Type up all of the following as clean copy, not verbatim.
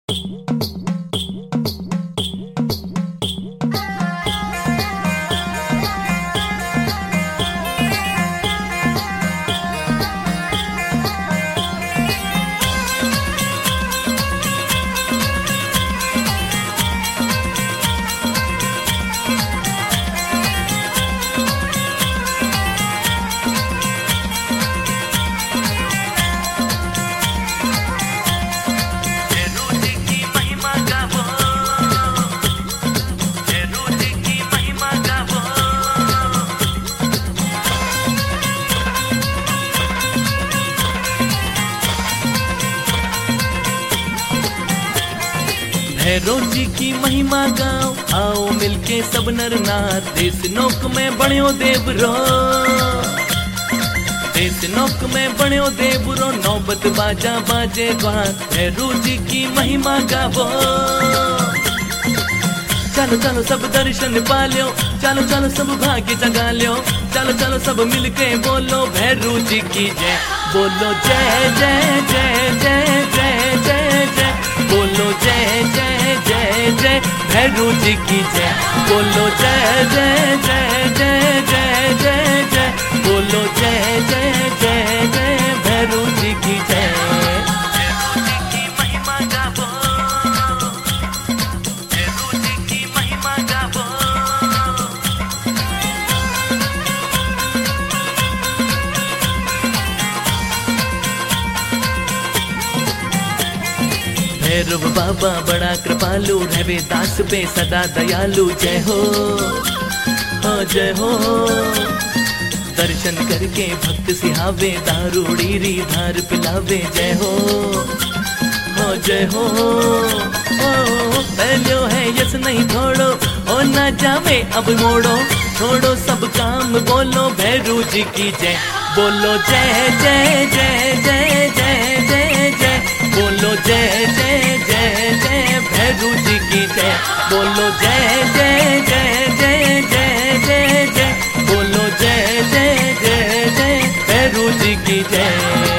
भैरव जी की महिमा गाओ, आओ मिलके सब नर नार। देश नौक में बण्यो देवरो, देश नौक में बण्यो देवरो। नौबत बाजा बाजे द्वार, भैरव जी की महिमा गावो। चलो चलो सब दर्शन पालो, चलो चलो सब भाग्य जगा लो। चलो चलो सब मिलके बोलो भैरव जी की जय। बोलो जय जय जय जय जय जय जय। बोलो जय जय जय जय भैरव जी की जय। बोलो जय जय जय जय जय जय जय। बोलो जय जय जय जय भैरव जी की जय। भैरव बाबा बड़ा कृपालु, रहवे दास पे सदा दयालु। जय हो जय हो। दर्शन करके भक्त सिहावे, दारूड़ी धार पिलावे। जय हो जय हो। पहलो है यस नहीं थोड़ो, ओ ना जावे अब मोड़ो। छोड़ो सब काम बोलो भैरव जी की जय। बोलो जय जय जय जय जय जय जय। बोलो जय जय जय जय भैरव जी की जय। बोलो जय जय जय जय जय जय जय। बोलो जय जय जय जय भैरव जी की जय।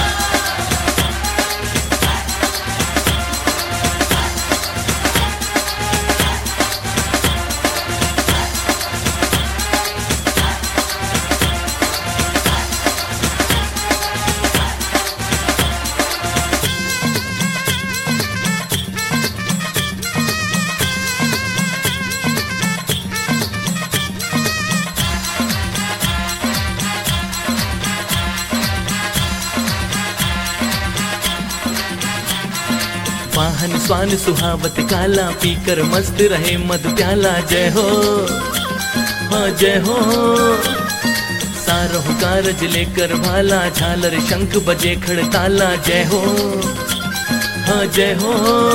वाहन स्वान सुहावत काला, पीकर मस्त रहे मद प्याला। जय हो जय हो। सारों कारज लेकर भाला, झालर शंख बजे खड़ताला। जय हो जय हो।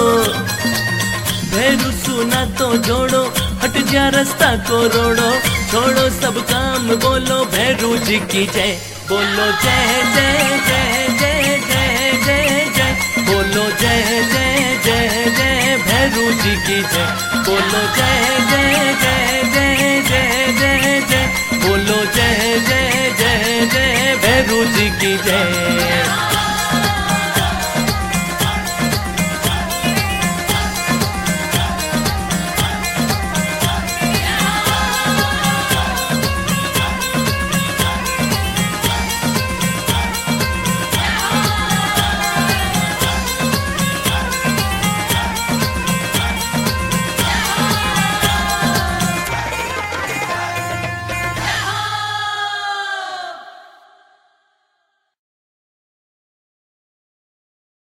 भैरव सुना तो जोड़ो, हट जा रास्ता को रोड़ो। छोड़ो सब काम बोलो भैरव जी की जय। बोलो जय जय जय जय जय जय जय। बोलो जय जय जय जय भैरव जी की जय। बोलो जय जय जय जय जय जय जय। बोलो जय जय जय जय भैरव जी की जय।